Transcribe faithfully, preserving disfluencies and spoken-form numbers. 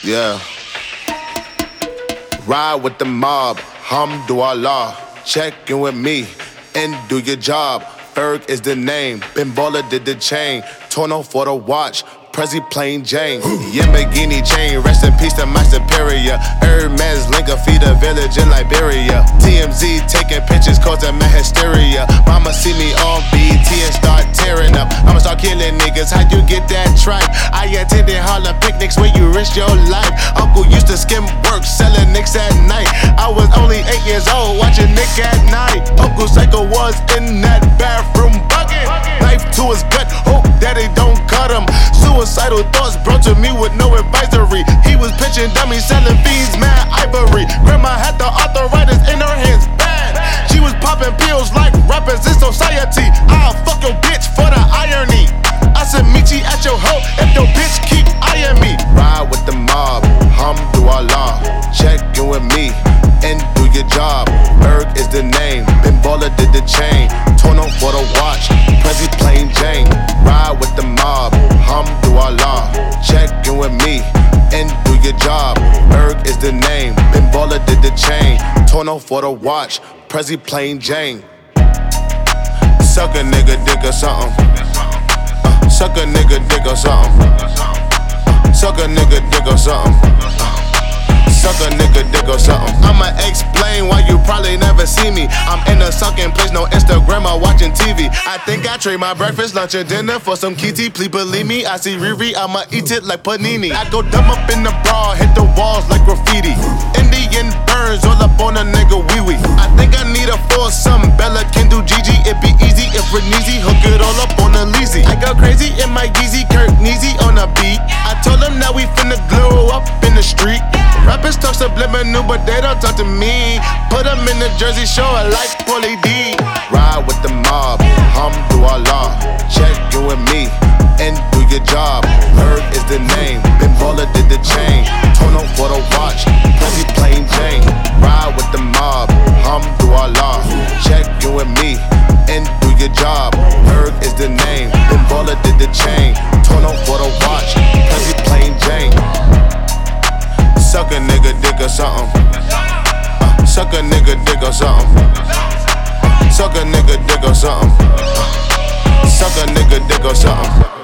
Yeah. Ride with the mob, Hamdulillah. Check in with me and do your job. Ferg is the name, Ben Baller did the chain. Torno for the watch, Prezi plain Jane. Yamagini chain, rest in peace to my superior. Hermes Linka feed a village in Liberia. T M Z taking pictures causing my hysteria. Mama see me on B E T and start tearing up. I'ma start killing niggas, how you get that tripe? I attended Harlem picnics where you risk your life. Uncle used to skim work, selling nicks at night. I was only eight years old, watching Nick at night. Uncle Psycho was in that bathroom bucket. Knife to his gut, hope that they don't cut him. Suicidal thoughts brought to me with no advisory. He was pitching dummies, selling fiends, mad ivory. Grandma had the arthritis in her hands, bad. She was popping pills like rappers in society. I'll fuck your bitch for the irony. I said meet you at your hoe if your bitch keep eyeing me. Ride with the mob, Hamdulillah. Check in with me and do your job. Ferg is the name, Ben Baller did the chain. Torno for the watch, Prezi plain Jane. Ride with the mob, Hamdulillah. Check in with me and do your job. Ferg is the name, Ben Baller did the chain. Torno for the watch, Prezi plain Jane. Suck a nigga dick or something. Uh, suck a nigga dick or something. Uh, suck a nigga dick or something. Suck a nigga dick or something. I'ma explain why you probably never see me. I'm in a sucking place, no Instagram or watching T V. I think I trade my breakfast, lunch, and dinner for some kitty. Please believe me, I see Riri, I'ma eat it like panini. I go dumb up in the bra, hit the walls like graffiti. Indian burns all up on a nigga wee wee. I think I need a foursome, Bella can do Gigi. It be easy if Reneezy hook it all up on a Leezy. I go crazy in my Yeezy, Kirk Neezy on a beat. I told them that we finna glow up in the street. Rappers talk subliminal, but they don't talk to me. Put them in the Jersey Shore like Pauly D. Ride with the mob, Hamdulillah. Check in with me and do your job. Ferg is the name, Ben Baller did the chain. Torno for the watch, Prezi plain Jane. Ride with the mob, Hamdulillah. Check in with me and do your job. Ferg is the name, Ben Baller did the chain. Torno for the watch, Prezi plain Jane. Suck a nigga dick or something. Uh, suck a nigga dick or something. Uh, suck a nigga dick or something. Uh, suck a nigga dick or something.